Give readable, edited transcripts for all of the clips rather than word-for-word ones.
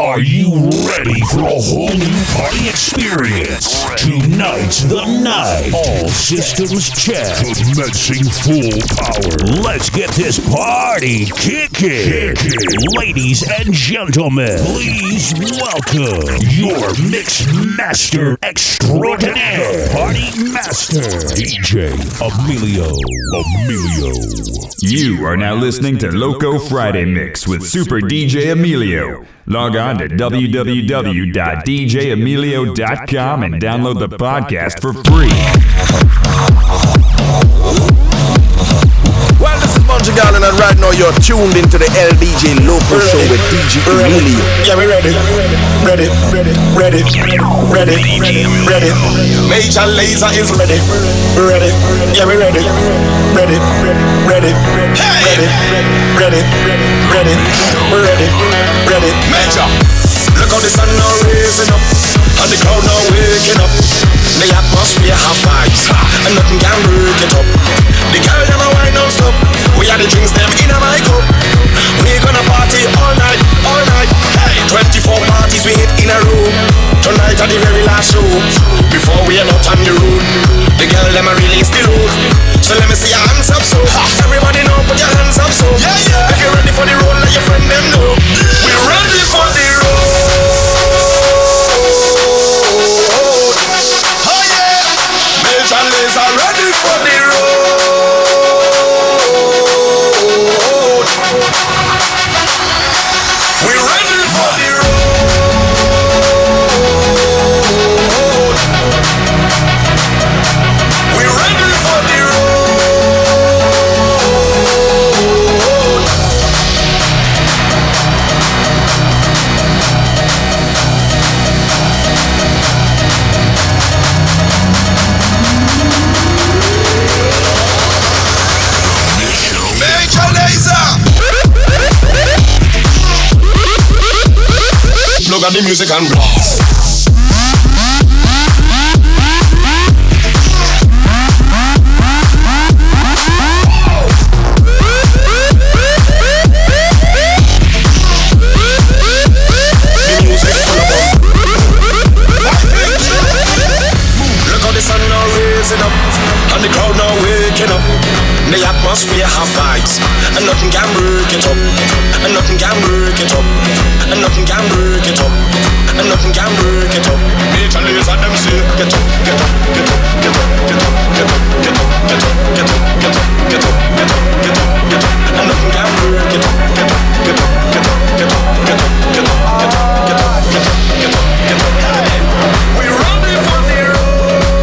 Are you ready for a whole new party experience? Tonight's the night. All systems check. Commencing full power. Let's get this party kicking. Ladies and gentlemen, please welcome your mix master extraordinaire, party master, DJ Emilio. You are now listening to Loco Friday Mix with Super DJ Emilio. Log on to www.djemilio.com and download the podcast for free. Well, this is Bungie Garland, and right now you're tuned into the LDJ Local Show with DJ Emilio. Yeah, we ready. Major Lazer is ready. Yeah, we ready. Ready. Major. Look how the sun now raising up, and the crowd now waking up. The atmosphere have vibes, and nothing can break it up. The girl them a wine non-stop. We are the drinks them in a my cup. We gonna party all night. Hey, 24 parties we hit in a row. Tonight at the very last show. Before we are out on the road, the girl them a release the load. So let me see your hands up, so everybody know, put your hands up, so yeah. If you're ready for the road, let your friend them know. We're ready for the road. Oh yeah, Major Lazer ready for the road. We're ready for the road. We're ready for the road. Major Lazer. Plug on the music and blast. Look how the sun now raising up, and the crowd now waking up. The atmosphere have vibes, and nothing can break it up. And nothing can break it up. And nothing can break it up. And nothing can break it up. Major Lazer them say, get up, get up, get up, get up, get up, get up, get up, get up, get up, get up, get up, get up, get up, get up. And nothing can break it up. Get up, get up, get up, get up, get up, get up, get up, get up, get up, get up, get up. Hey, we ready for the road.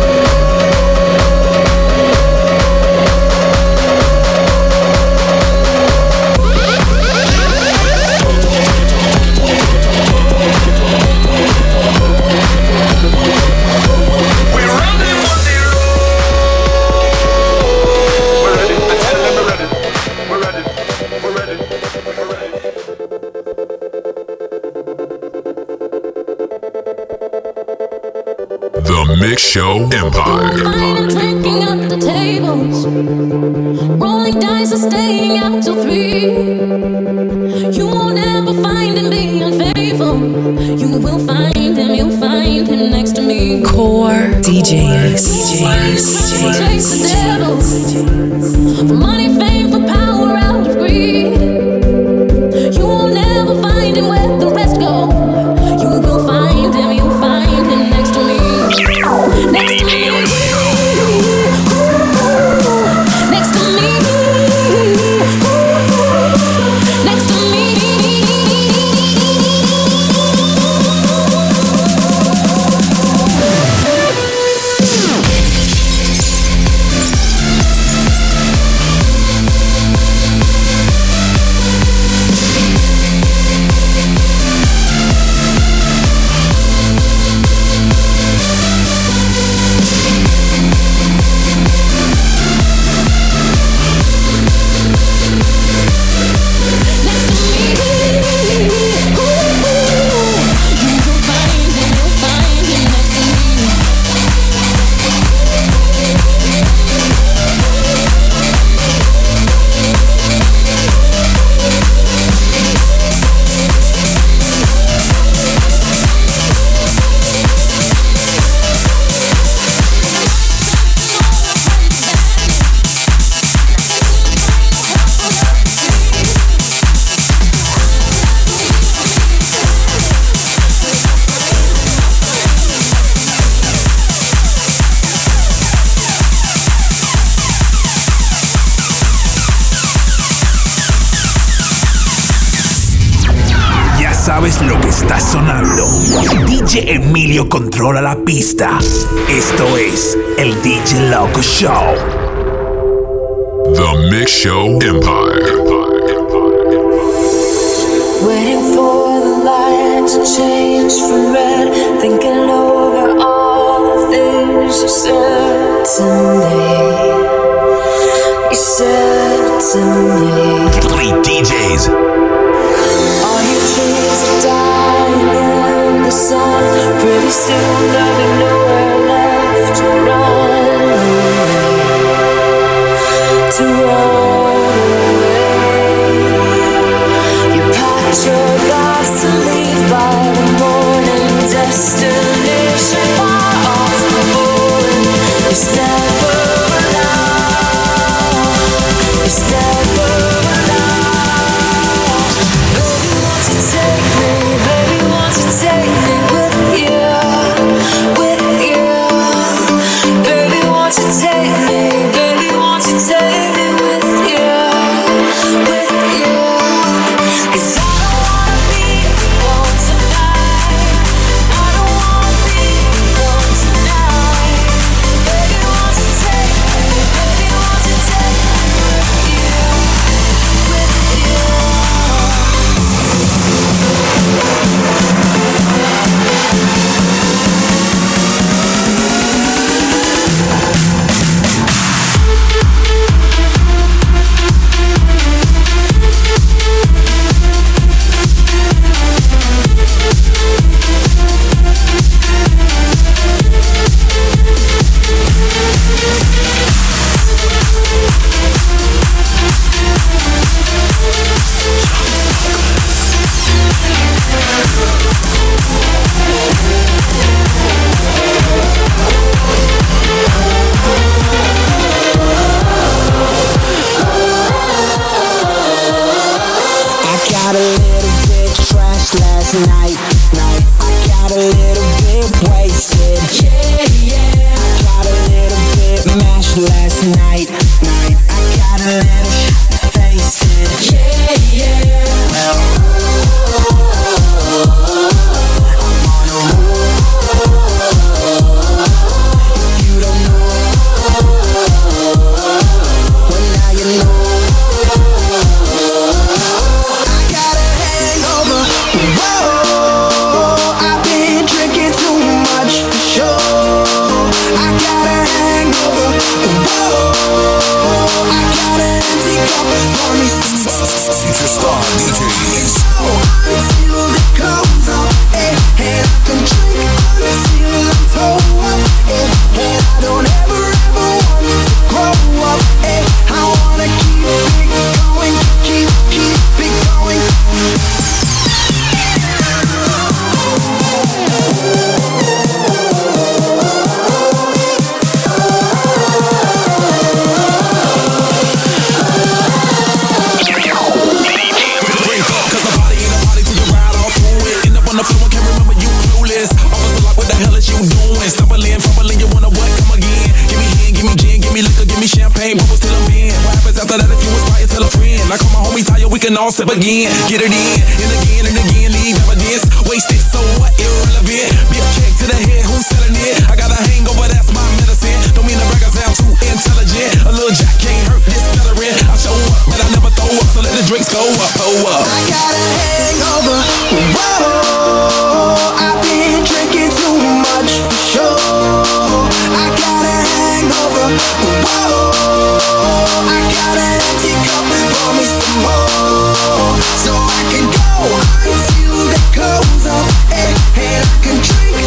The Mix Show Empire. Drinking at the tables, rolling dice and staying out till 3. You won't ever find him being unfaithful. You will find him, you'll find him next to me. Core DJs. Chase the devil for money, fame, for power, out of greed. You will never find him where the rest go. You will find him, you'll find him next to me. Next to me. Next to me. Next to me. sabes lo que está sonando. DJ Emilio controla la pista. Esto es el DJ Loco Show. The Mix Show Empire. Waiting for the light to change from red, thinking over all the things you said to me. You said to me. 3 DJs. All your dreams are dying in the sun. Pretty soon there'll be nowhere left to run away. To run away. You packed your bags to leave by the morning. Destination far off the boring. It's never enough. It's never enough. Baby, won't you take me? Baby, won't you take me with you? With you. Baby, won't you take me? Baby, won't you take me with you? With you. 'Cause I don't wanna be alone tonight. I don't wanna be alone tonight. Baby, won't you take me? Baby, won't you take me with you? With you. I got a little bit trashed last night. I got a little bit wasted. I got a little bit mashed last night. I got a little shit faced. If you don't know, well now you know. I've been drinking too much for sure. I got a hangover. Whoa, I got an empty cup. Pour me some Future Star DJs. until the clothes up, and I can drink until I'm toe up, and I don't ever want to grow up, and I wanna keep it going, keep it going. We can all sip again, get it in, and again, leave evidence. Wasted, so what? Irrelevant. Be a kick to the head, who's selling it? I got a hangover, that's my medicine. Don't mean to brag, I sound too intelligent. A little jack can't hurt this veteran. I show up, but I never throw up, so let the drinks go up, oh up. I got a hangover. Whoa, I've been drinking too much for sure. I got a hangover. Whoa, I got an empty cup. Pour me some more, so I can go until the clothes up, and I can drink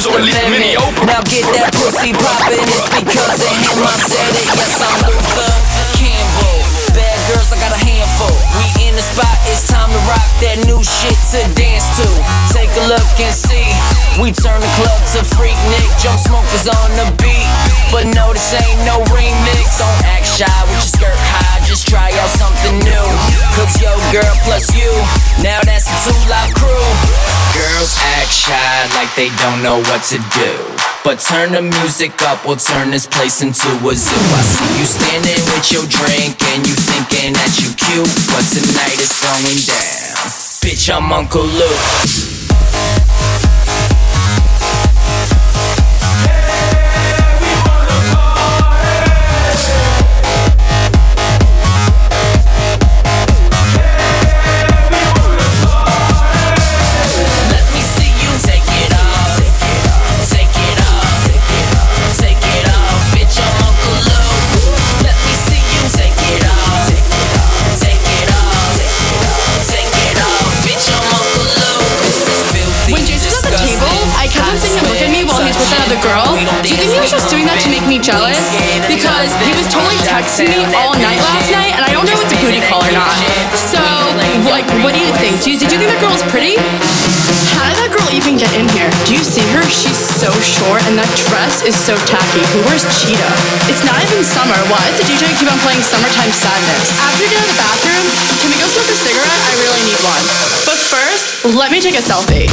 so at least many open. Now get that pussy poppin', it's because of him I said it. Yes, I'm Luther Campbell. Bad girls, I got a handful. We in the spot, it's time to rock that new shit to dance to. Take a look and see. We turn the club to Freak Nick. Jump Smokers on the beat. But no, this ain't no remix. Don't act shy with your skirt high. Just try out something new. Cause yo girl plus you, now that's a 2 Live Crew. Girls act shy like they don't know what to do. But turn the music up, we'll turn this place into a zoo. I see you standing with your drink and you thinking that you cute, but tonight it's going down. Bitch, I'm Uncle Luke. Girl, do you think he was just doing that to make me jealous? Because he was totally texting me all night last night, and I don't know if it's a booty call or not. So, like, what do you think? Did you think that girl's pretty? How did that girl even get in here? Do you see her? She's so short, and that dress is so tacky. Who wears cheetah? It's not even summer. Why does the DJ keep on playing Summertime Sadness? After we get out of the bathroom, can we go smoke a cigarette? I really need one. But first, let me take a selfie.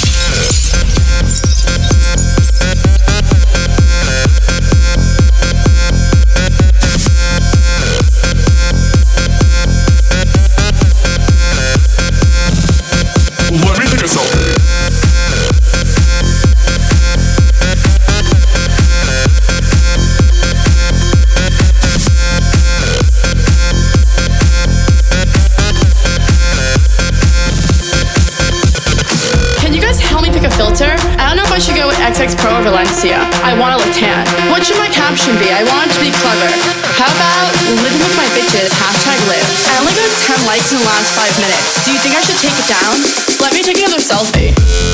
I should go with XX Pro or Valencia. I want to look tan. What should my caption be? I want it to be clever. How about living with my bitches, #live. I only got 10 likes in the last 5 minutes. Do you think I should take it down? Let me take another selfie.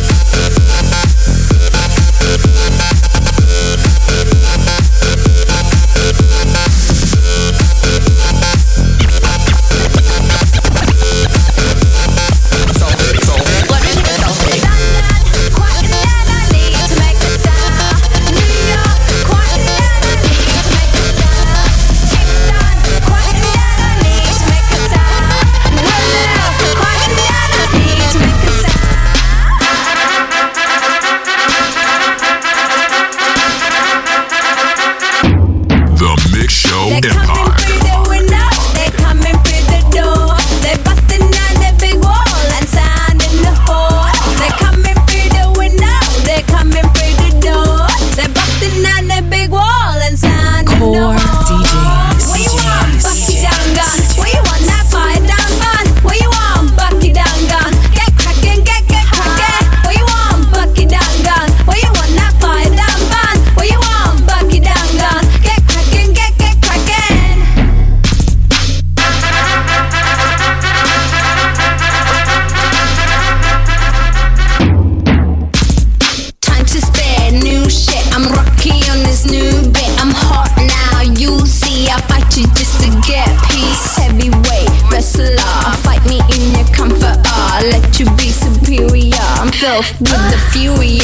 With the fury,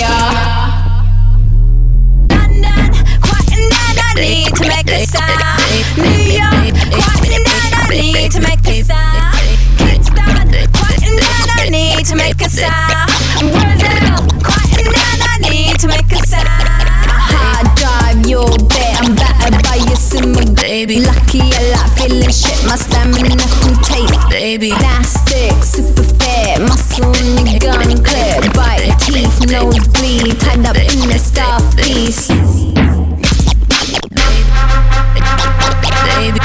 London, quieten down, I need to make a sound. New York, quieten down, I need to make a sound. Kingston, quieten down, I need to make a sound. Brazil, quieten down, I need to make a sound. Hard drive, your bed, I'm battered by your summer, baby. Lucky a lot, feeling shit, my stamina can take, baby. Plastic, super fair, muscle in your gun clip. Bite teeth, nosebleed, tied up in a star piece. Baby,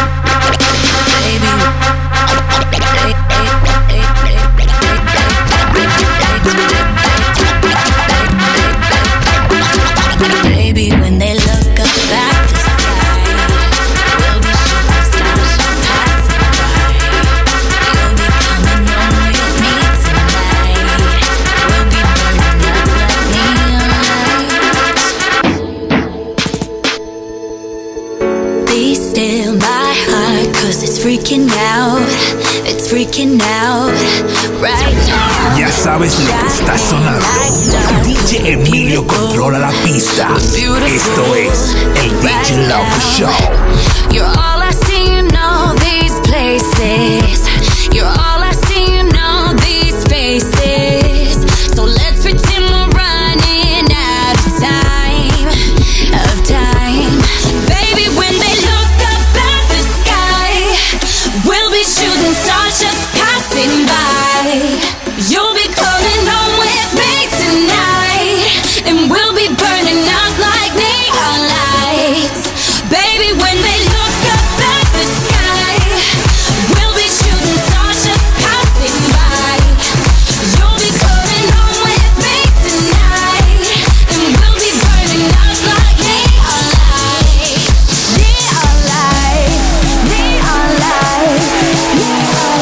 baby, when they look up at the sky, we'll be shooting stars just passing by. You'll be coming home with me tonight. We'll be burning up like neon is freaking out right now. Ya sabes lo que está sonando. DJ Emilio controla la pista. Esto es el DJ Loco Show. You're all I see in all these places. You're all I see in all these faces. So let's pretend we're running out of time. Baby, when they look up at the sky, we'll be shooting stars just passing by. You'll be coming home with me tonight, and we'll be burning up like neon lights. Baby, when they look up at the sky, we'll be shooting stars just passing by. You'll be coming home with me tonight, and we'll be burning up like neon lights. Neon lights, neon lights, neon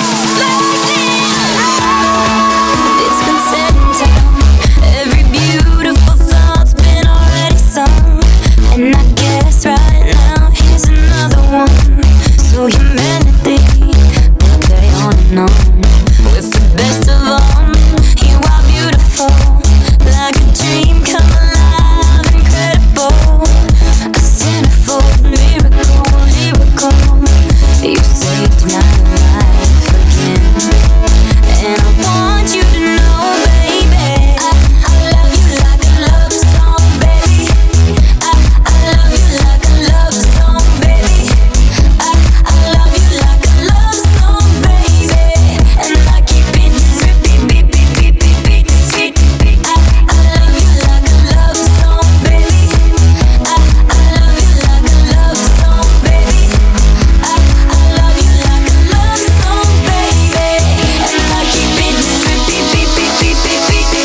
lights. It's been said in town, every beautiful thought's been already sung, and I guess right now here's another one. So humanity will carry on and on with the best of all. You are beautiful, like a dream come alive, incredible, a centerfold miracle, lyrical. You saved my life again, and I want you to know, baby, I love you like a love song, baby. I love you like a love song, baby. I love you like a love song, baby. And I keep it repeat, beat, beat, beat, beat, beat, beat, beat. I love you like a love song, baby. I love you like a love song, baby. I love you like a love song, baby. And I keep it repeat, beat, beat, beat, beat, beat, beat, beat.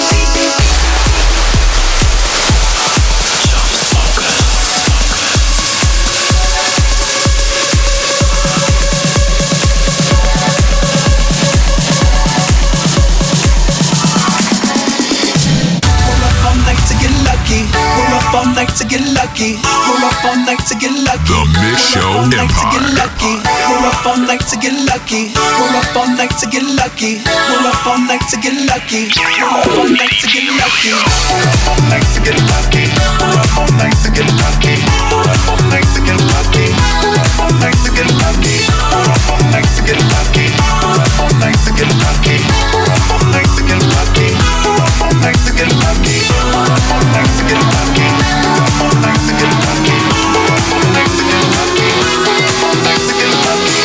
We're up all night to get lucky. We're up all night to get lucky. The Mix Show Empire. We're up all night to get lucky. We're up all night to get lucky. We're up all night to get lucky. We're up all night to get lucky. We're up all night to get lucky. We're up all night to get lucky. We're up all night to get lucky. We're up all night to get lucky. We're up all night to get lucky. We're up all night to get lucky. We're up all night to get lucky. We're up all night to get lucky. We're up all night to get lucky. We're up all night to get lucky. We're up all night to get lucky. We're up all night to get lucky.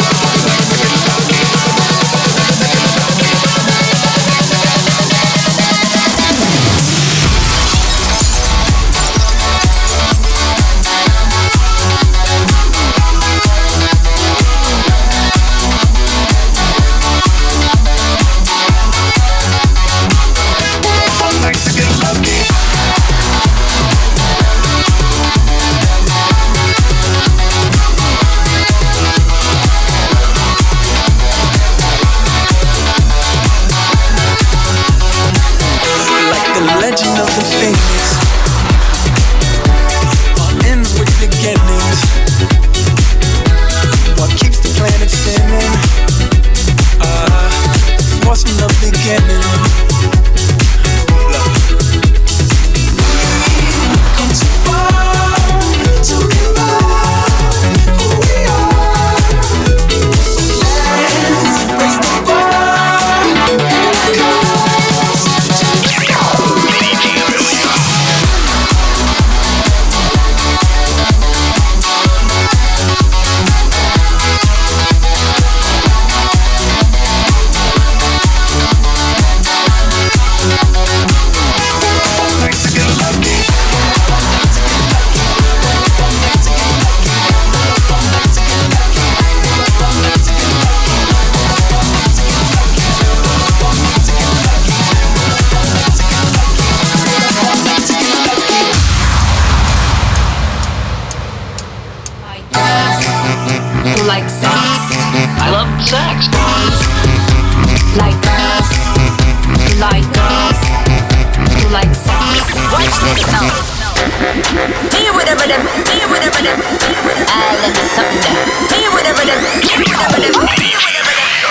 Like sex. I love sex. Like girls. Like girls. Like sex. Watch this now. Me whatever them. Me whatever them. Let me something there. Me whatever them. Me whatever them. Me whatever them.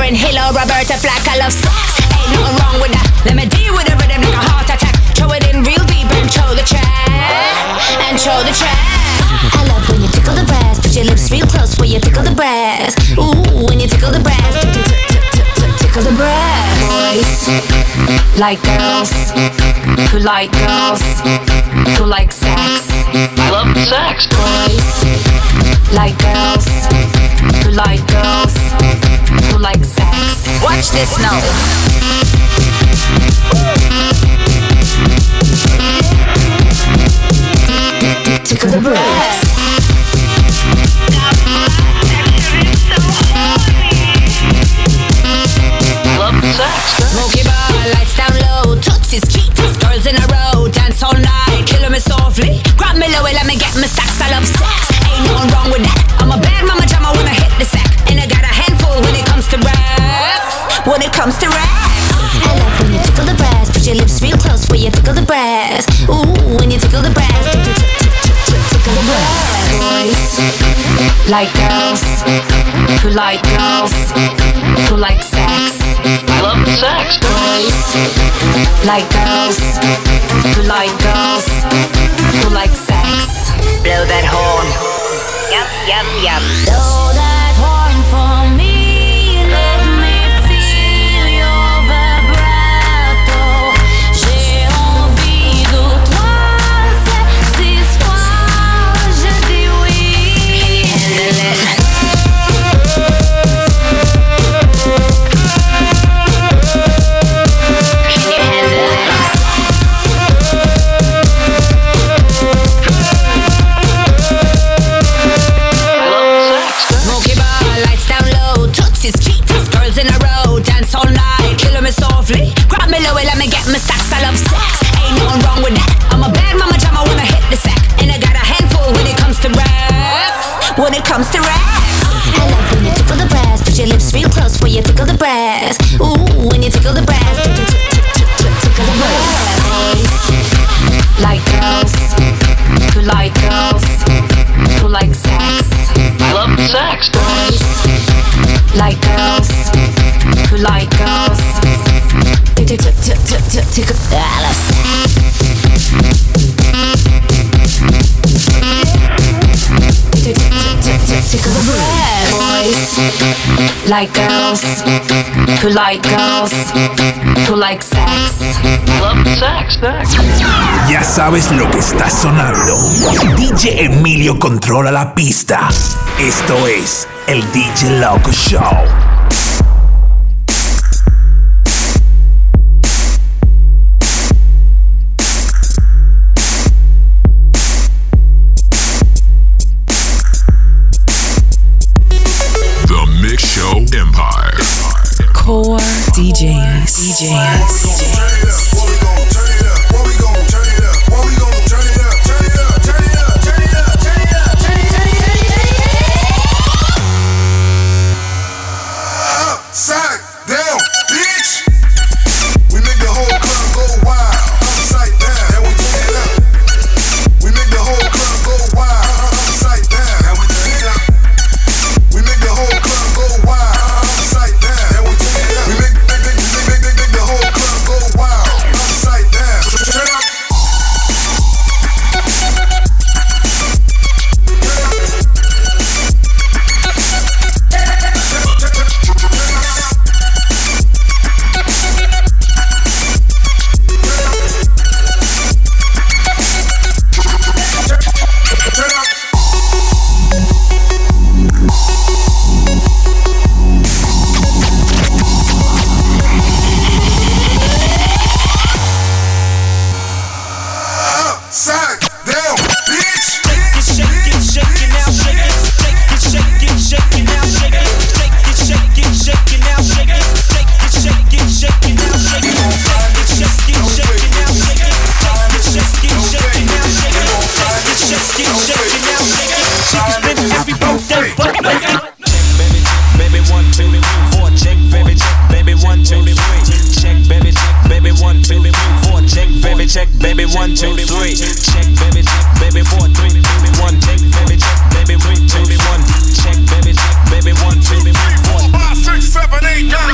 Lauren Hill or Roberta Flack. I love sex, ain't nothing wrong with that. Let me deal with the rhythm like a heart attack. Throw it in real deep and show the track. And show the track. I love when you tickle the brass. Put your lips real close where you tickle the brass. Ooh, when you tickle the brass. Tickle the brass. Boys like girls who like girls who like sex. I love sex. Boys like girls who like girls who like sex. Watch this now. Tickle the brass. Smoky bar, lights down low, Tootsie's cheetahs, girls in a row, dance all night, killing me softly. Grab me low, let me get my stacks. I love sex, ain't nothing wrong with that. I'm a bad mama jam, I wanna hit the sack, and I got a handful when it comes to raps. When it comes to raps, I love when you tickle the brass. Put your lips real close where you tickle the brass. Ooh, when you tickle the brass. Tickle the brass. Boys like girls who like girls who like sex. I love sex. Boys like girls who like girls who like sex. Blow that horn. Yep, yep, yep. Blow that horn for me. Let me feel your vibrato. J'ai envie de toi. Sexy soir, je dis oui. Smoky bar, lights down low, Tootsie's cheetahs, girls in a row, dance all night, killing me softly. Grab me low, let me get my stacks. I love sex, ain't nothing wrong with that. I'm a bad mama jam, I wanna hit the sack, and I got a handful when it comes to raps. When it comes to raps, I love when you tickle the brass. Put your lips real close where you tickle the brass. Ooh, when you tickle the brass. Tickle the brass. Boys like girls who like girls who like sex. I love sex. Boys like girls who like girls. Tickle. I love sex. Tickle the brass. Boys like girls who like girls who like sex. I love sex. Ya sabes lo que está sonando. DJ Emilio controla la pista. Esto es el DJ Loco Show. Core DJs. Upside down, bitch. We make the whole club go wild. Upside down, and we turn it up. We make the whole club go wild. Upside down, and we turn it up. We make the whole club go wild. Upside down, and we turn it up. We make the whole club go wild. Upside down, turn up. Upside down, bitch. Shake it now, shake it. Shake it now, shake it. Shake it now, shake it. Shake it now, shake it. Shake it now, shake it. Shake it now, shake it. She can spin every birthday, but baby 1, 2, 4, check, baby check, baby 1, 2, 3, check, baby 1, 2, 4, check, baby 1, 2, 3, check, baby 4, 3, baby 1, check, baby 3, 2, 1, check, baby 1, 2, 3, 4, 5, 6, 7, 8, 9.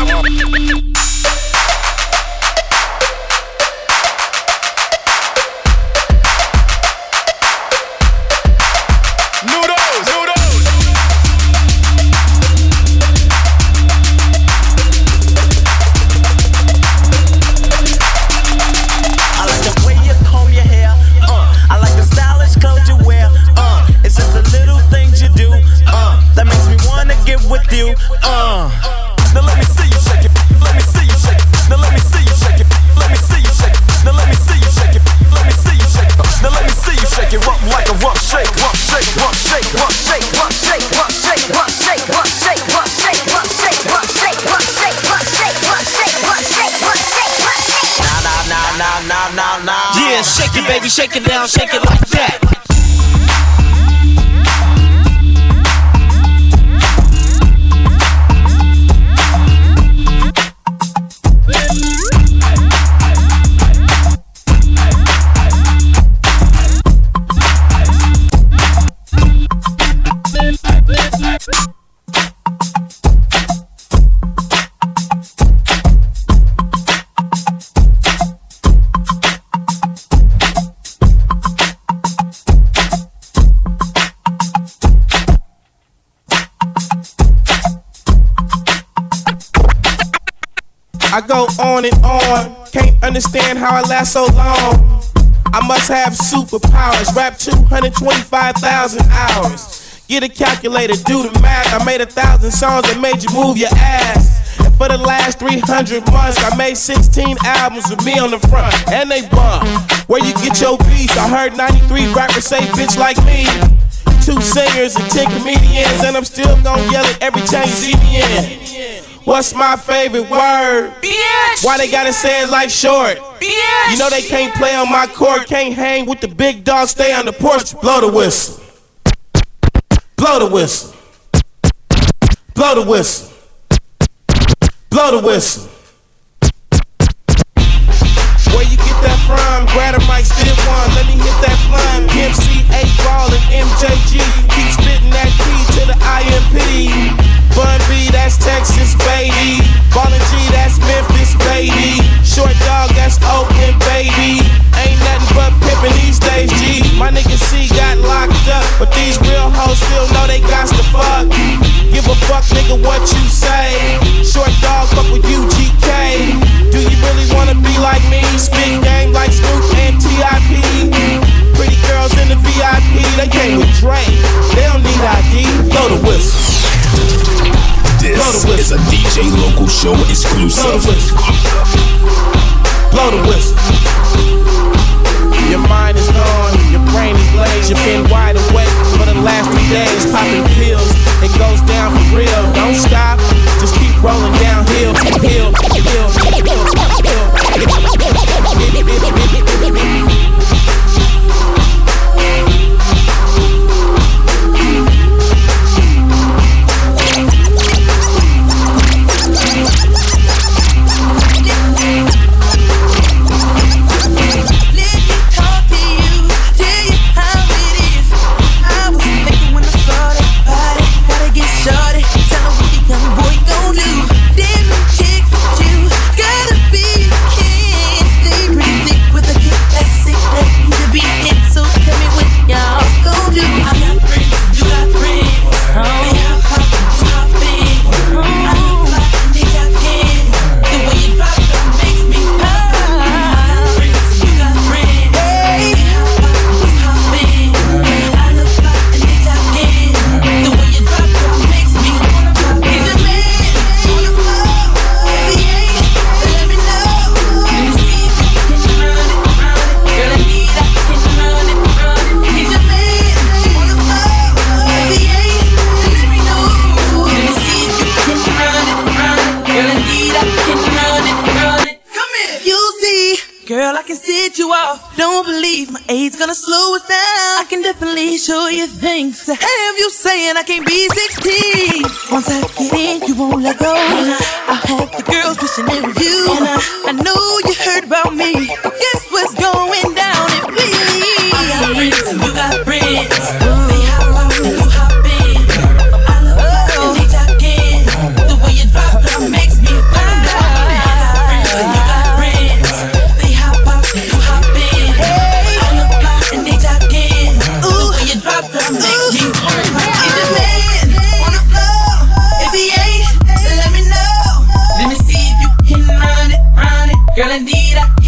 baby, shake it down, shake it like that. I go on and on, can't understand how I last so long. I must have superpowers, rap 225,000 hours. Get a calculator, do the math. I made 1,000 songs that made you move your ass. And for the last 300 months, I made 16 albums with me on the front, and they bump. Where you get your beats? I heard 93 rappers say bitch like me. 2 singers and 10 comedians, and I'm still gon' yell it every time you see me in. What's my favorite word? Bitch. Why they gotta say it like short? Bitch. You know they can't play on my court, can't hang with the big dog, stay on the porch. Blow the whistle. Blow the whistle. Blow the whistle. Blow the whistle. Where you get that from? Grab a mic, still one. Let me hit that blunt. MC 8-Ball and MJG. Keep spitting that key to the IMP. Bun B, that's Texas, baby. Ballin' G, that's Memphis, baby. Short Dog, that's Oakland, baby. Ain't nothing but pimpin' these days, G. My nigga C got locked up, but these real hoes still know they got to fuck. Give a fuck, nigga, what you say. Short Dog, fuck with UGK. Do you really wanna be like me? Spit game like Snoop and T.I.P. Pretty girls in the VIP, they came with Dre. They don't need ID. Blow the whistle. This is a DJ Local Show exclusive. Blow the whistle. Your mind is gone, your brain is glazed. You've been wide awake for the last 3 days, popping pills. It goes down for real. Don't stop, just keep rolling downhill. Hill, hill, show you things to have you saying I can't be 16. Once I get in, you won't let go. I'll have the girls wishing it was you. I know you heard about me. Guess what's going down if we leave? I got friends and you got friends. They hop out and you hop in. I love it and they talk in. The way you drop it makes me fine. I got friends and you got friends. They hop out and you hop in. I love it and they talk in. You drop that makes me wanna pop. Is a man on the floor? If he ain't, let me know. Let me see if you can run it. Girl, indeed I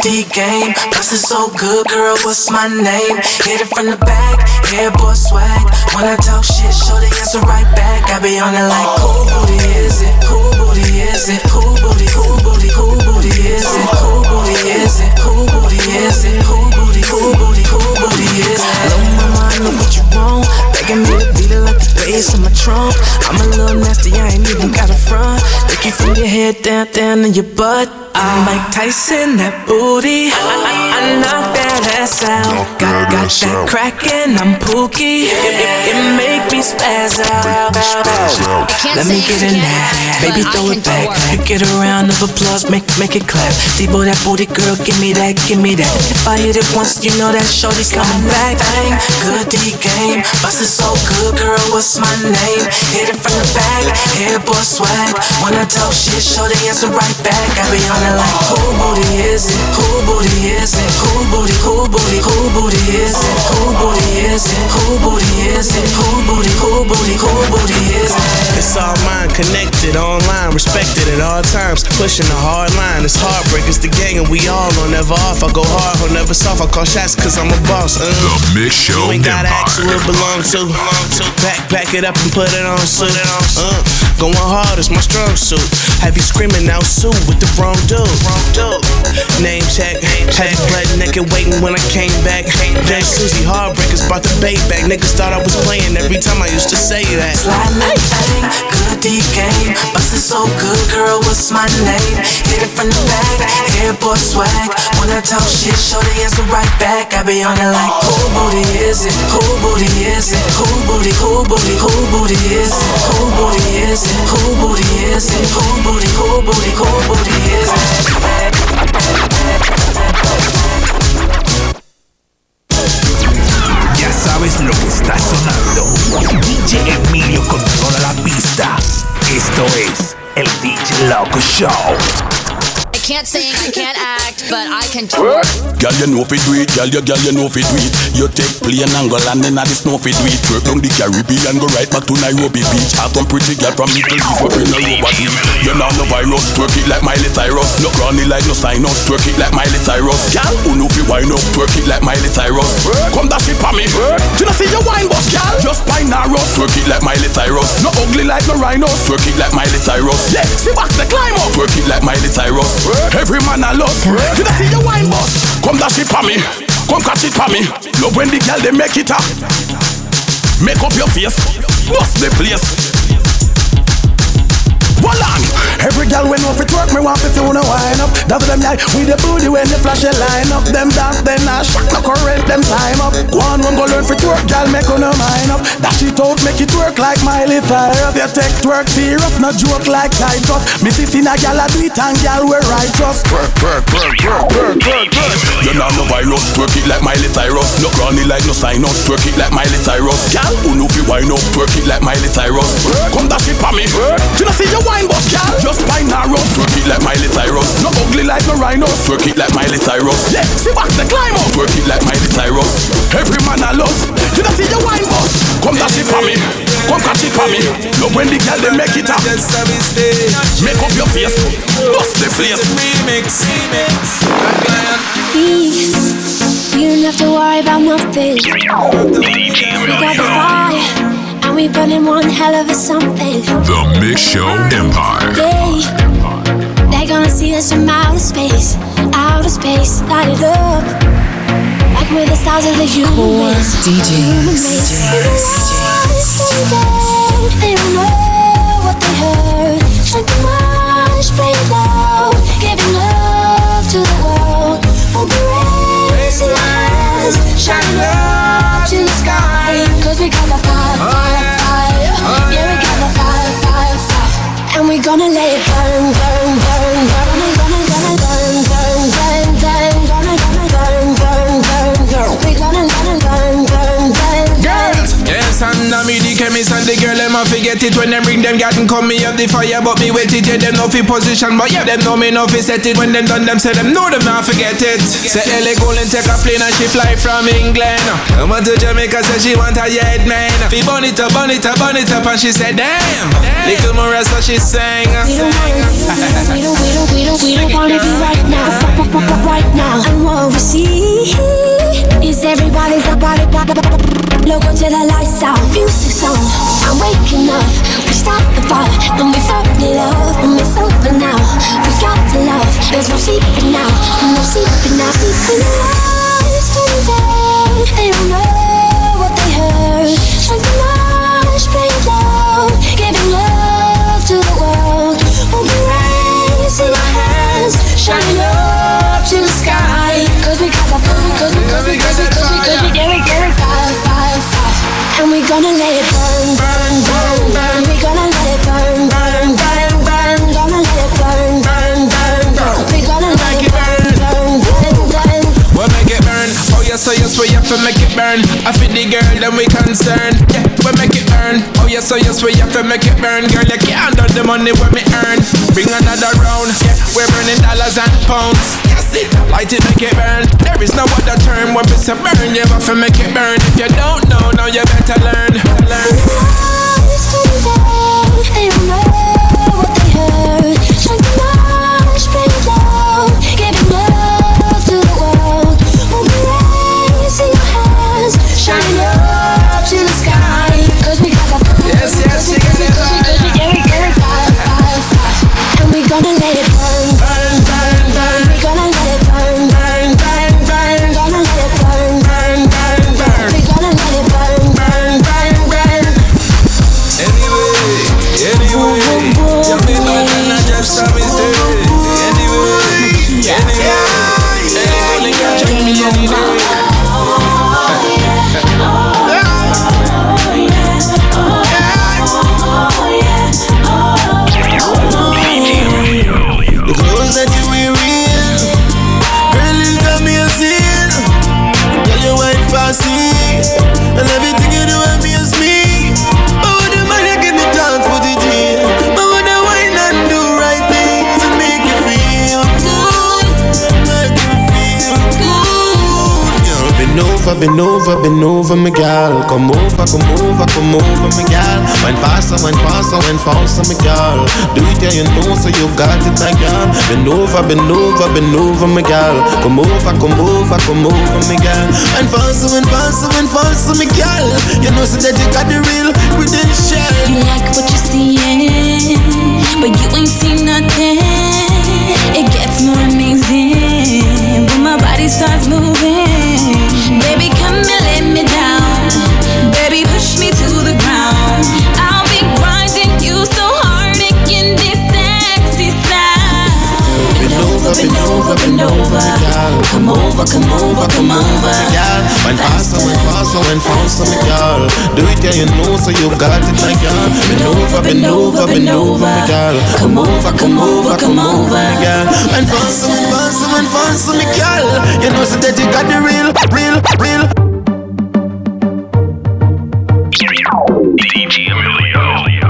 D game. Bustin' so good, girl, what's my name? Hit it from the back, hair boy swag. When I talk shit, show the answer right back. I be on it like, who booty is it? Who booty is it? Who booty, who booty, who booty is it? Who booty is it? Who booty is it? Who booty, who booty, who booty is it? Blow my mind, look what you want. Begging me to beat it like the bass on my trunk. I'm a little nasty, I ain't even got a front. Take you from your head down to your butt. I'm Mike Tyson, that booty. I knock that ass out. Got that crackin', I'm Pookie. It make me spaz out. Let me get in that. Baby, throw it back. Get a round of applause, make it clap. Debo, that booty girl, give me that, give me that. If I hit it once, you know that shorty's coming back. Bang, good D game. Bustin' so good, girl, what's my name? Hit it from the back, hair boy swag. When I talk shit, show the answer right back. I be on it like, who booty is it? Who booty is it? Who booty, who booty, who booty is it? Who booty is it? Who booty is it? Who booty, who booty, who booty is it? It's all mine, connected, online, respected at all times. Pushing the hard line, it's heartbreak, it's the gang and we all on, never off. I go hard, or never soft, I call shots cause I'm a boss. The Mix Show You ain't gotta ask who Empire. it belong to. Back it up and put it on suit. Going hard is my strong suit. Have you screaming out Sue with the wrong dude? Name check, had you blood naked waiting when I came back. Then Susie Heartbreakers brought the bait back. Niggas thought I was playing every time I used to say that. Slide like bang, good D game. Bustin' so good, girl, what's my name? Hit it from the back, hair boy swag. When I talk shit, show the answer right back. I be on it like, who booty is it? Who booty is it? Who booty, who booty, who booty is it? Who booty is it? Who booty is it? Who booty, who booty, who booty is it? Ya sabes lo que está sonando. DJ Emilio controla la pista. Esto es el DJ Loco Show. I can't sing, I can't act, but I can twerk. Girl, you know fi do it, girl, you know fi do it. You take plane and go landing at the snow fi do it. Twerk down the Caribbean, go right back to Nairobi Beach. Have some pretty girl from Middle East, we bring her over here. You know no virus, twerk it like Miley Cyrus. No crony like no sinus, twerk it like Miley Cyrus. Girl, who know fi wine up, twerk it like Miley Cyrus. Come dash it for me, you know see your wine boss, girl. Just pine a rust, twerk it like Miley Cyrus. No ugly like no rhino, twerk it like Miley Cyrus. Yeah, see back the climb up, twerk it like Miley Cyrus. Every man I love, you know see your wine boss. Come dash it for me, come catch it for me. Love when the girl they make it up. Make up your face, bust the place. Hold on. Every girl when off it work, me want to feel no wind up. That's them like with the booty when the flash a line up. Them dance, then I shock, no current, them time up. Go on, go learn for twerk, girl, make on no mind up. Dash it out, make it work like Miley Cyrus. You take twerk, fear up, no joke like Titus. Me see a girl a do it and girl we righteous. Twerk. You know no virus, twerk it like Miley Cyrus. No crony like no sinus, twerk it like Miley Cyrus. Girl, who know fi wine up, twerk it like Miley Cyrus. Come dash it for me, you know see your wine boss, girl. Just pine a rust, twerk it like Miley Cyrus. No ugly like no rhino, twerk it like Miley Cyrus. Yeah, see back the climb up, twerk it like Miley Cyrus. Every man I love, you know see your wine boss. Come dash it for me, come catch it for me. Love when the girl they make it up. Make up your face, bust the place. Remix. You don't have to worry about nothing. We got the fire, and we burning one hell of a something. The Mix Show Empire. They're gonna see us from outer space, light it up. Like we're the stars of the human race. They don't know what they heard. Shake the march, play it loud. Giving love to the world. Open raising eyes, shining up to the sky. Cause we got the fire. Yeah, we got the fire. And we gonna let it burn. We gonna burn. We gonna let it burn. Girls, yes, and me the chemist and the girl them a forget it when them bring them garden come me up the fire but me wet it. Yeah, them know fi position but yeah, them know me know fi set it. When them done them say them know them not forget it. Say LA Golden take a plane and she fly from England. I went to Jamaica say she want a yard man. Fi burn it up and she said damn. Little more so she sang. We don't wanna be right now. right now. And what we see is everybody's logo to the lights out, music's on. I'm waking up, we start the fire, then we fuck it up, and it's over now. We got the love, there's no sleeping now, no sleeping now. Sleeping lies to the day, they don't know what they heard. Something much, playing low, giving love to the world. Open rays in our hands, shining up to the sky. Cause we got the and we gonna let it burn, burn, burn, burn. We gonna let it burn, burn, burn, burn. Gonna let it burn, burn, burn, burn. We gonna let it burn, burn, burn, burn. We'll make it burn. Oh yes, we have to make it burn. I feel the girl, then we concerned. Yeah, we'll make it burn. Oh yes, we have to make it burn. Girl, you can't do the money when we earn. Bring another round. Yeah, we're burning dollars and pounds. Yes, it, light it, make it burn. There is no other term when it's a burn. You have to make it burn. If you don't know, now you better learn. They don't know what they heard. Something much, play low, giving love to the world. Open rays in your hands, shining up to the sky. Cause we got the yes, we got it fire, fire, fire. And we gonna let it burn, burn, burn, burn. We gonna let it burn, burn, burn, burn. Gonna let it burn, burn, burn, burn. We gonna let it burn, burn, burn, burn. Anyway, you may not know just how it's done. Anyway, you can check me anyway. The clothes that you wear real, girl, you got me a sin. Girl, you white fancy, and everything you do amaze me. But when the man you give me chance, put it in. But when I wine and do right things to make you feel good, make you feel good. Yo, bend over, my gal. Come over, my gal. Wine faster, my gal. Do it, yeah, you know, so you got it, my gal. Bend over, my gal. Come over, my gal. Wine faster, my gal. You know, so that you got the real credential. You like what you're seeing, but you ain't seen nothing. It gets more amazing when my body starts moving. Baby, come and let me down. Baby, push me to the ground. I'll be grinding you so hard, making this sexy sound. Bend over. Come over. Yeah, wine faster, my girl. Do it, yeah, you know, so you got it, my girl. Bend over, my girl. Come over, my girl. Wine faster, my girl. You know, so that you got the real. DJ Emilio.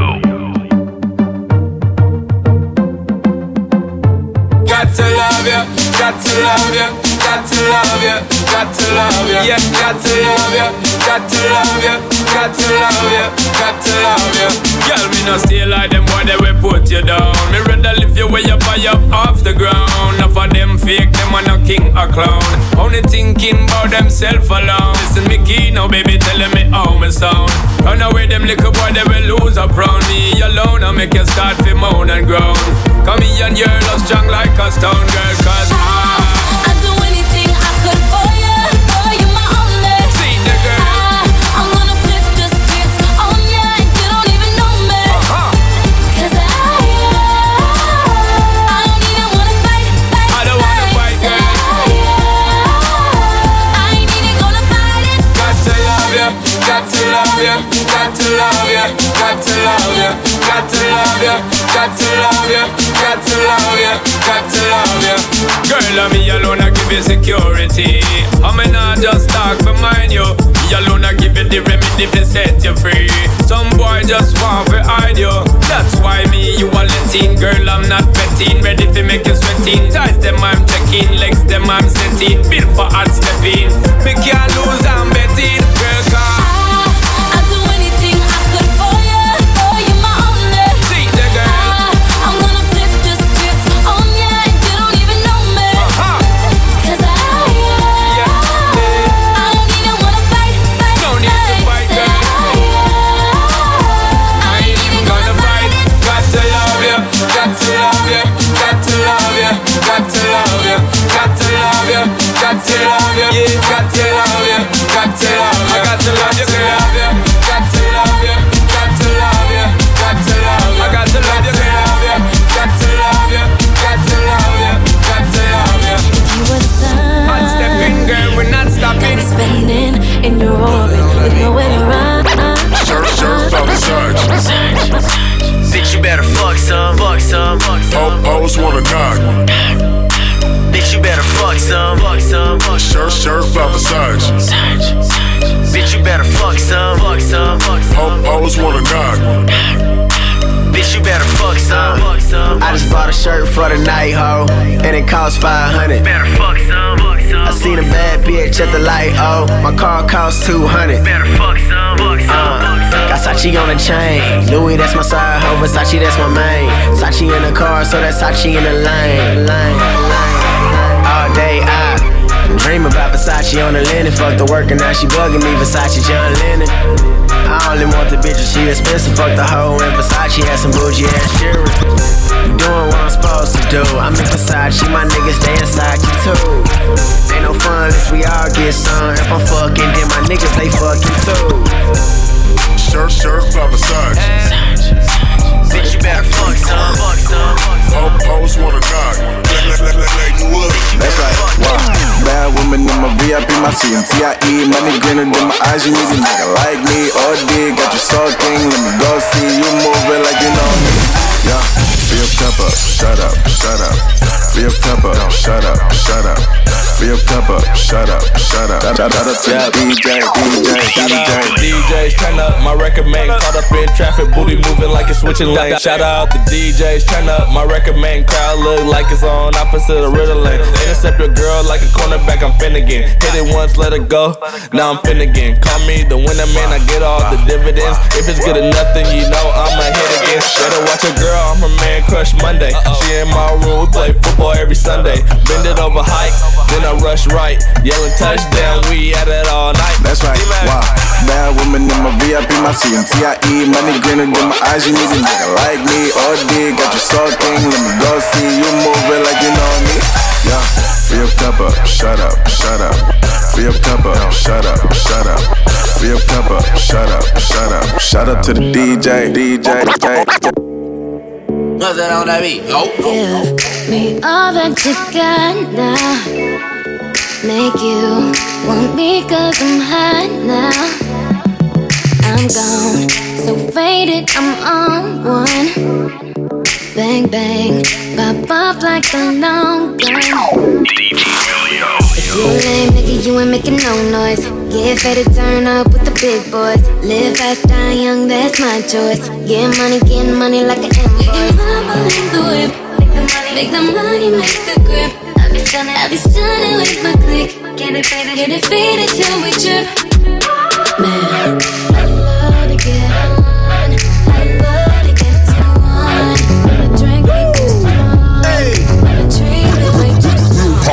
Got to love you, got to love you, got to love you, got to love you. Yeah, got to love you, got to love you, got to love you, got to love you. Girl, me no stay like them boy, they will put you down. Me rather lift you way up high up off the ground. Enough of them fake, them are no king or clown. Only thinking about themself alone. Listen me key now, baby, telling me how me sound. Run away them little boy, they will lose up round me alone. I make you start to moan and groan. Come here and you're love strong like a stone girl, cause I'd do anything I could for you. Oh, you're my only. See the girl. I'm gonna flip the script on ya, and you don't even know me. Cause I don't even wanna fight. I don't wanna fight, girl. I ain't even gonna fight it. Got to love you, got to love you, got to love you, got to love you, got to love you, got to love you, got to love you, got to love you. Girl, I'm me alone, I give you security. I'm not just talk for mine, you. Me alone, I give you the remedy to set you free. Some boy just want to hide you. That's why me, you are letting. Girl, I'm not betting. Ready to make you sweating. Ties them I'm checking, legs them I'm setting. Built for hard stepping. Me can't lose, I'm betting. Girl, come. I'd do anything I could for you. Oh, you're my only. See the girl. I'm gonna flip the script on ya, and you don't even know me. Hoes wanna knock. Bitch, you better fuck some. Shirt by Versace. Bitch, you better fuck some. Hoes wanna knock. Bitch, you better fuck some. I just bought a shirt for the night, ho, and it cost $500. Better fuck some. I seen a bad bitch at the light, oh, my car cost $200. Better fuck some. Got Sachi on the chain, Louis that's my side hoe, Versace that's my main. Sachi in the car, so that's Sachi in the lane. All day I dream about Versace on the linen. Fuck the work and now she bugging me, Versace John Lennon. I only want the bitch if she expensive. Fuck the hoe and Versace has some bougie ass jewelry. You doing what I'm supposed to do. I'm in Versace, my niggas they inside you too. Ain't no fun unless we all get some. If I'm fucking, then my niggas they fucking too. Shirt by Versace. Bitch, you better fuck some. Hoes wanna knock. That's right, wow. Bad woman in my VIP, my CMTIE. Money greener than my eyes, you need a nigga like me. OD, got you sulking, let me go see you moving like you know me. Yeah, be a pepper, shut up. Be a pepper, shut up. Be a pepper, shut up. Shout out to DJ. DJs, turn up my record man. Caught up in traffic, booty moving like it's switching lanes. Shout out to DJs, turn up my record man. Crowd look like it's on opposite of Ritalin. Intercept your girl like a cornerback, I'm Finnegan. Hit it once, let it go, now I'm Finnegan. Call me the winner man, I get all the dividends. If it's good enough, then you know I'ma hit again. Better watch your girl, I'm her man crush Monday. She in my room, we play football every Sunday. Bend it over hike, then I rush right. Yelling touchdown, we at it all night. That's right, wow. Bad woman in my VIP, my CMTIE. Money greener than my eyes, you need a nigga like me. OD, got you sulking, let me go see you moving like you know me. Yeah, be a pepper, shut up. Be a pepper, shut up. Be a pepper, shut up. Shout out to the DJ. What's that on that beat? Give me all that you got now. Make you want me cause I'm hot now. I'm gone, so faded, I'm on one. Bang, bang, pop off like a long gun. If you lame, nigga, you ain't making no noise. Get faded, turn up with the big boys. Live fast, die young, that's my choice. Get money like an invoice. Make the whip, make the money, make the grip. I be stunning with my click. Get it faded till we trip. Man, I love to get on. I love to get to one. When I drink, we go strong. When I dream, we wake up.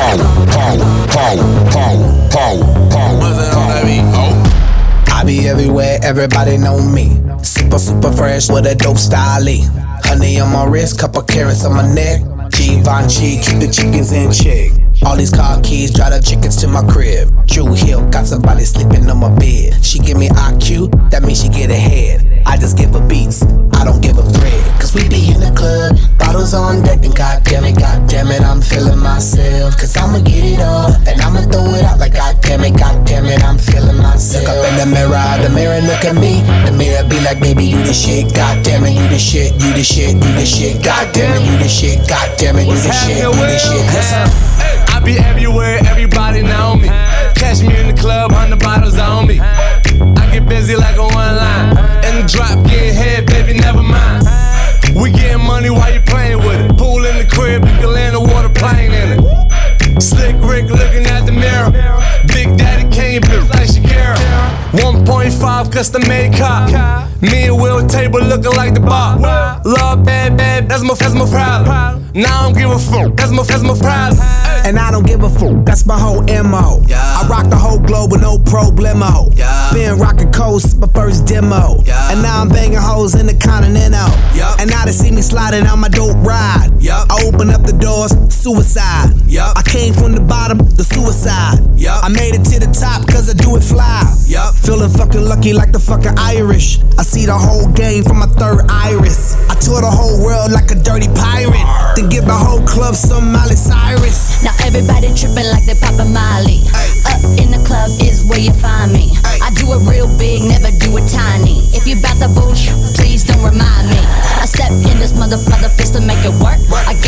Power. What's that on that beat? I be everywhere, everybody know me. Super fresh with a dope style. Honey on my wrist, couple carrots on my neck. Givenchy, keep the chickens in check. All these car keys, drive the chickens to my crib. Drew Hill, got somebody sleeping on my bed. She give me IQ, that means she get ahead. I just give her beats, I don't give her bread. Cause we be in the club, bottles on deck, and goddamn it, I'm feeling myself. Cause I'ma get it all, and I'ma throw it out like goddamn it, I'm feeling myself. Look up in the mirror look at me. The mirror be like, baby, you the shit. Goddamn it, you the shit. Goddamn it, you the shit. Goddamn it, you the shit. Listen. I be everywhere, everybody know me. Catch me in the club, 100 bottles on me. I get busy like a one line. In the drop, getting head, baby, never mind. We getting money while you playing with it. Pool in the crib, you can land a water plane in it. Slick Rick looking at the mirror. Big Daddy Kane, bitch like Shakira. 1.5 custom made car. Me and Will table looking like the bar. Love bad, that's my problem. Now I don't give a fuck, that's my problem. And I don't give a fuck, that's my whole MO. I rock the whole globe with no problemo. Been rocking coast, my first demo. And now I'm banging hoes in the Continental. And now they see me sliding on my dope ride. I open up the doors, suicide. I came from the bottom, the suicide. I made it to the top cause I do it fly. Feeling fucking lucky like the fucking Irish. I see the whole game from my third iris. I tour the whole world like a dirty pirate. Then give the whole club some Miley Cyrus. Now everybody tripping like they poppin' Molly. Up in the club is where you find me. I do it real big, never do it tiny. If you bout the bullshit, please don't remind me. I step in this mother fist to make it work. I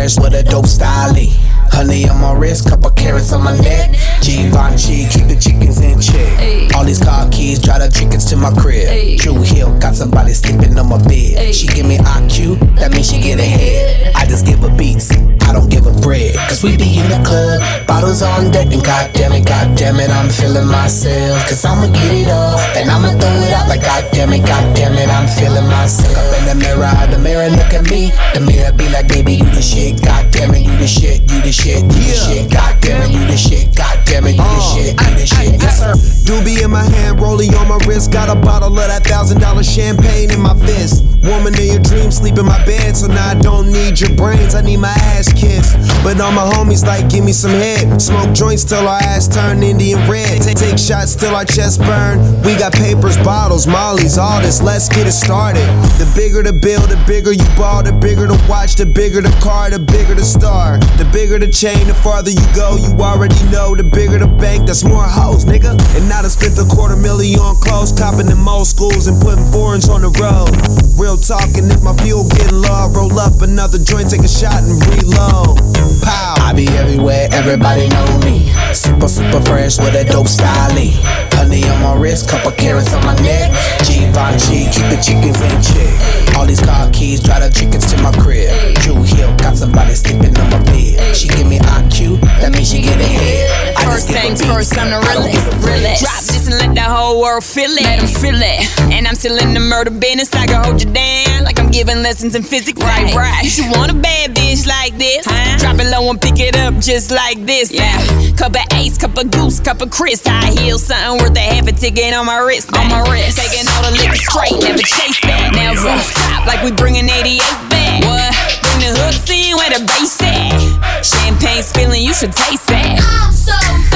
fresh with a dope style. Honey on my wrist, couple carrots on my neck. Givenchy, keep the chickens in check. All these car keys, drive the chickens to my crib. Drew Hill, got somebody sleeping on my bed. She give me IQ, that means she get ahead. I just give her beats, I don't give her bread. Cause we be in the club, bottles on deck. And goddamn it, I'm feeling myself. Cause I'ma get it up, and I'ma throw it out like goddamn it, I'm feeling myself. Up in the mirror look at me. The mirror be like, baby, you the shit. Goddamn it, you the shit, you the shit, you the shit. Goddamn it, you the shit. Goddamn it, you the shit, you the shit. Yes sir. Doobie in my hand, rolling on my wrist. Got a bottle of that $1,000 champagne in my fist. Woman in your dreams, sleep in my bed. So now I don't need your brains, I need my ass kissed. But all my homies like, give me some head. Smoke joints till our ass turn Indian red. Take shots till our chest burn. We got papers, bottles, mollies, all this, let's get it started. The bigger the bill, the bigger you ball. The bigger the watch, the bigger the car, the bigger the star. The bigger the chain, the farther you go. You already know, the bigger the bank, that's more hoes, nigga. And now I spent $250,000 on clothes, copping in most schools and putting foreigns on the road. Real talking, if my fuel getting low, I roll up another joint, take a shot and reload. Pow. I be everywhere, everybody know me. Super fresh with a dope style. Honey on my wrist, couple carrots on my neck. Givenchy, keep the chickens in check. All these car keys, drive the chickens to my crib. Drew Hill, got somebody sleeping on my bed. She give me IQ, that means she get ahead. First things first, I'm the realest. Drop this and let the whole world feel it. Let them feel it. And I'm still in the murder business. I can hold you down like I'm giving lessons in physics. Right. You should want a bad bitch like this. Drop it low and pick it up just like this. Yeah. Cup of Ace, cup of Goose, cup of Chris. High heels, something worth a half a ticket on my wrist. Taking all the liquor straight, never chase that. Never stop like we bringing 88 back. What? Bring the hooks in where the bass at. Champagne spilling, you should taste that. I'm so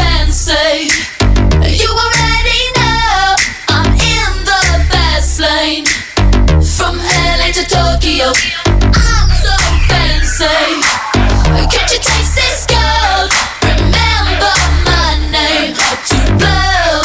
fancy, you already know. I'm in the fast lane, from LA to Tokyo. I'm so fancy, can't you taste this gold? Remember my name, to blow.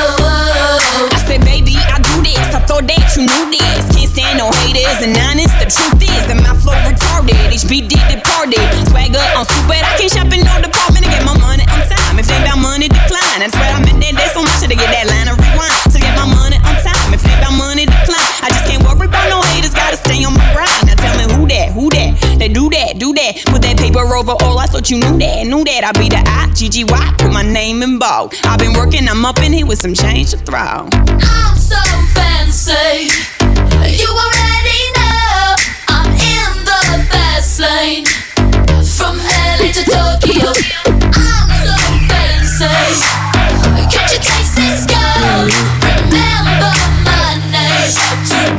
I said, baby, I do this. I thought that you knew this. Can't stand no haters and honest. The truth is that my flow retarded. HB did departed. Swagger on stupid. I can't shop in no department to get my money on time. If they about money, decline. That's where I'm at that so much to get that line of rewind. To get my money on time. If they about money, decline. I just can't worry about no haters. Gotta stay on my grind. Now tell me who that? They do that. Put that paper over all. I thought you knew that. I be the I-G-G-Y. Put my name in bold. I've been working, I'm up in here with some change to throw. I'm so fancy, you already know. I'm in the fast lane, from LA to Tokyo. I'm so fancy, can't you taste this gold? Remember my name, to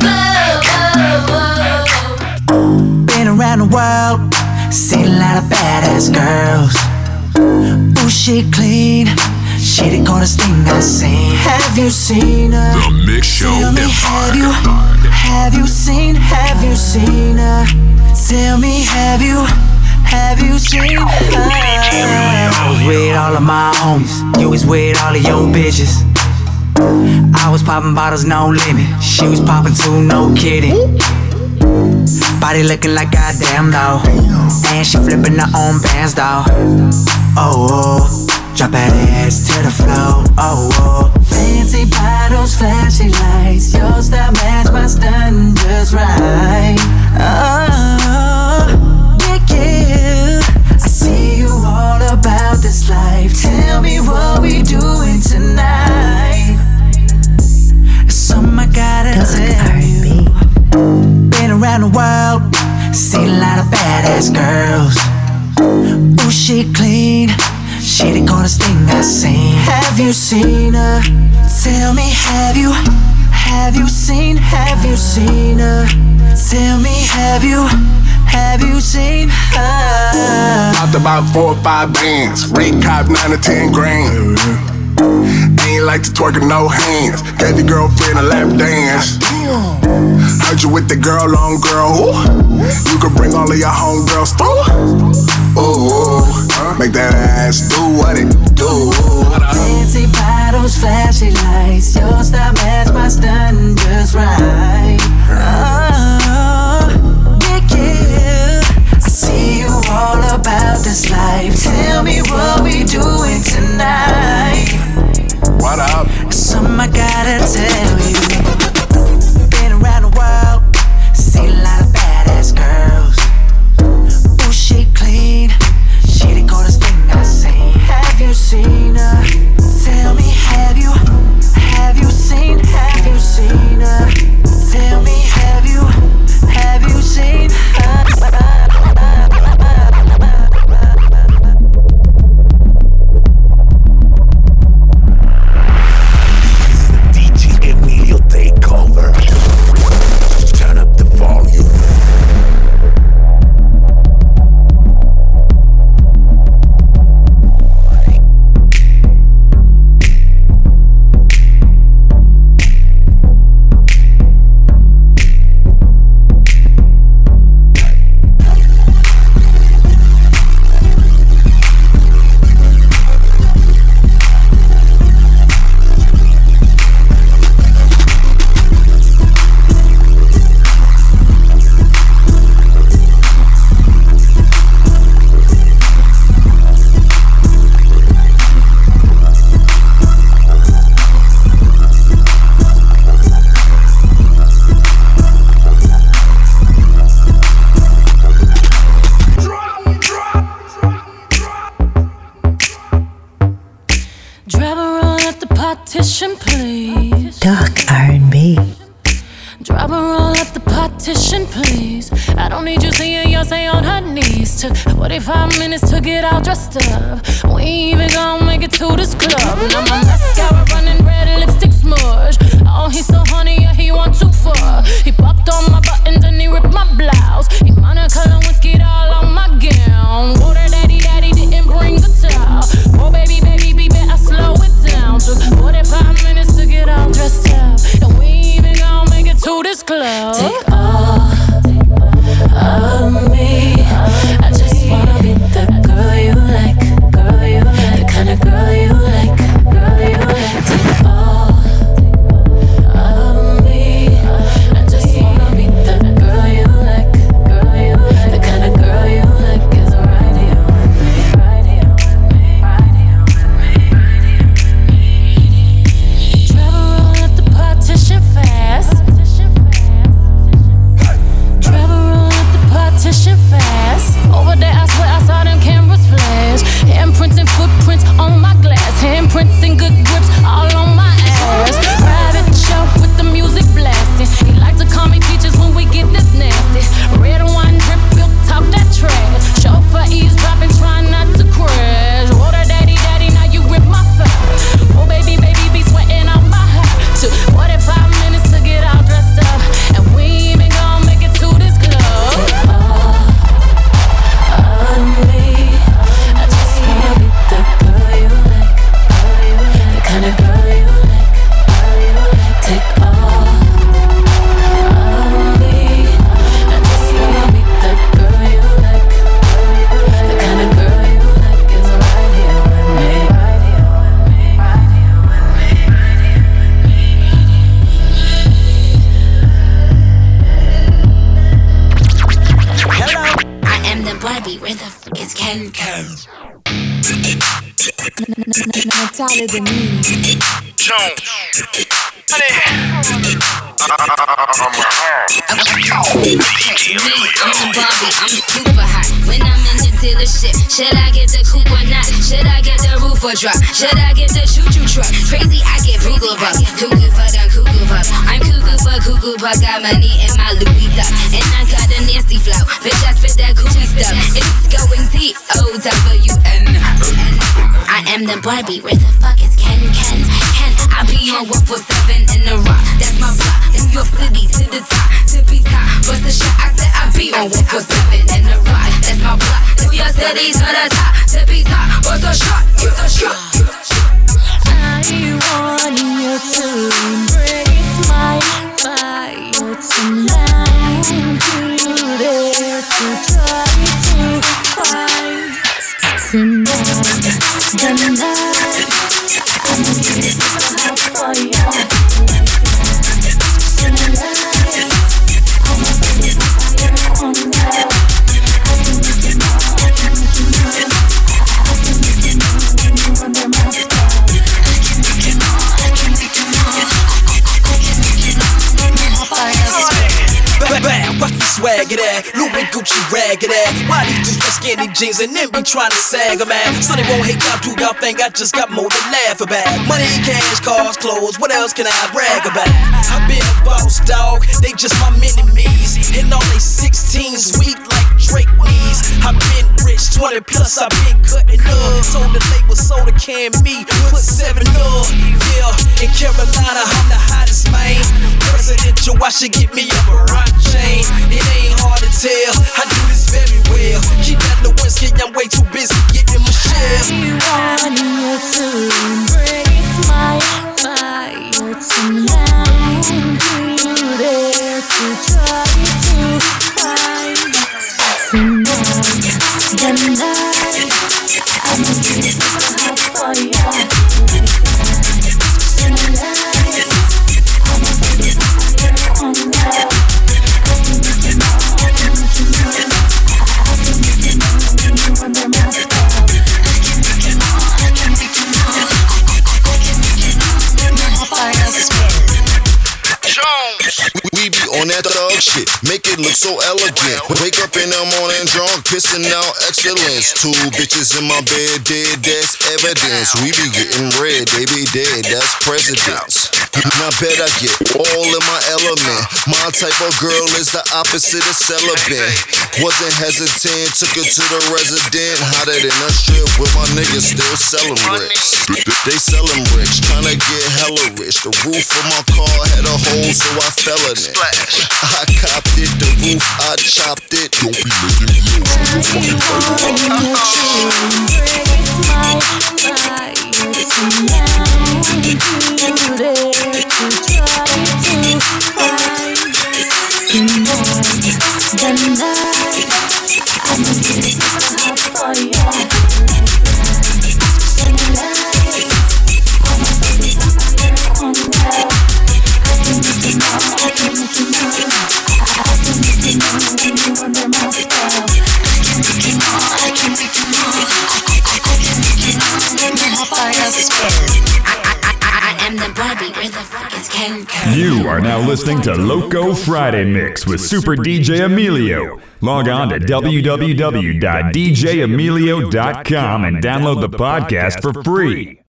blow. Been around the world, seen a lot of badass girls. Ooh, she clean, she the coolest thing I've seen. Have you seen her? The Mix Show Tell me, Empire. have you seen her? Tell me, have you seen her? I was with all of my homies, you was with all of your bitches. I was popping bottles, no limit. She was popping too, no kidding. Body looking like goddamn though, and she flipping her own bands though. Oh, drop that ass to the floor. Oh, fancy bottles, flashy lights. Your style match my stunning just right. Oh, yeah. I see you all about this life. Tell me what we doing tonight. Something I gotta tell you. Been around the world, seen a lot of badass girls. Ooh, she clean, she the coolest thing I've seen. Have you seen her? Tell me, have you seen her? Tell me, have you seen her? Popped about 4 or 5 bands, rate cop 9 or 10 grand. Ain't like to twerk with no hands. Gave your girlfriend a lap dance. Heard you with the girl on girl. You can bring all of your homegirls through. Ooh, make that ass do what it do. Fancy bottles, flashy lights. Your style match my stunning just right. Oh, yeah. I see you all seen her? Tell me, have you seen her? Tell me, have you seen her? DJ Emilio takeover. Turn up the volume. Please. Dark R&B. Drop a roll at the partition, please. I don't need you seeing Yonsei on her knees. Took 45 minutes to get all dressed up. We ain't even gonna make it to this club. Now my mascara running red, lipstick smudge. Oh, he's so honey, yeah, he want too far. He popped on my buttons and he ripped my blouse. He monocolor whiskey all on my gown. Water daddy didn't bring the towel. Oh, baby, I slow it down. Took 45 minutes to get all dressed up. And we ain't even gonna make it to this club. Take all of me. I just wanna be the girl you like. The kind of girl you like. Take all of me. I just wanna be the girl you like. The kind of girl you like is right here with me. Right here with me. Right here with me. Right here with me. Travel roll at the partition fast. Travel roll at the partition fast. Over there, I swear I saw them cameras flash. Handprints and footprints on my glass. Handprints and good grips all on my ass. Private show with the music blasting. He like to call me peaches when we get this nasty. Red wine drip, milk talk that trash. Chauffeur eavesdropping, trying not to crash. Water daddy, now you rip my fire. Oh baby, be sweating out my hat. Took 45 minutes to get all dressed up, and we ain't even gonna make it to this club. Take all of me. I just wanna be the girl you like. The kind of girl you like. Take all of me. I just wanna be the girl you like. The kind of girl you like is right here with me. Right here with me. Right here with me. Right here with me. Hello, I am the Barbie. Where the f is Ken? Natalia Danini. I'm the Barbie, I'm super hot. When I'm in the dealership, should I get the coupe or not? Should I get the roof or drop? Should I get the choo-choo truck? Crazy, I get Google bucks. Cuckoo for the cuckoo buck. I'm cuckoo for cuckoo buck. Got money in my Louis duck. And I got a nasty flow. Bitch, I spit that coochie stuff. It's going T-O-W-N. I am the Barbie, where the fuck is Ken? I be on 147 in the rock, that's my block. In your city, to the top, to be top. Bust the shot, I said I be on 147 in the rock, that's my block. In your city, to the top, to be top. Bust the shot, bust the shot. I want you to embrace my fire tonight. Do you dare to try to fight tonight? The night I'm gonna hot for you. Tonight I'm gonna fire on you. I can make you know, I can make you know, I can make you know, it at? Louis Gucci ragged at? Why these dudes wear skinny jeans and then be trying to sag them at? So they won't hate y'all, do y'all think I just got more to laugh about? Money, cash, cars, clothes, what else can I brag about? I been a boss, dog, they just my mini-me's. And all they 16s weak like Drake knees. I been rich, 20 plus, I been cutting up. Told the label soda can me, put 7 up. Yeah, in Carolina, I'm the hottest man. Presidential, I should get me a Barack chain. It ain't hard to tell, I do this very well. Keep that Lewinsky, I'm way too busy getting my share. I want you to embrace my fire tonight. You there to try to find tonight. The night I'm just hot for you. We be on that thug shit, make it look so elegant. Wake up in the morning drunk, pissing out excellence. 2 bitches in my bed, dead, that's evidence. We be getting red, they be dead, that's presidents. Now bet I get all in my element. My type of girl is the opposite of celibate. Wasn't hesitant, took her to the resident. Hotter than a strip with my niggas still selling rich. They selling rich, tryna get hella rich. The roof of my car had a hole, so I fell in it. I copped it, the roof, I chopped it. Don't be making me You are now listening to Loco Friday Mix with Super DJ Emilio. Log on to www.djemilio.com and download the podcast for free.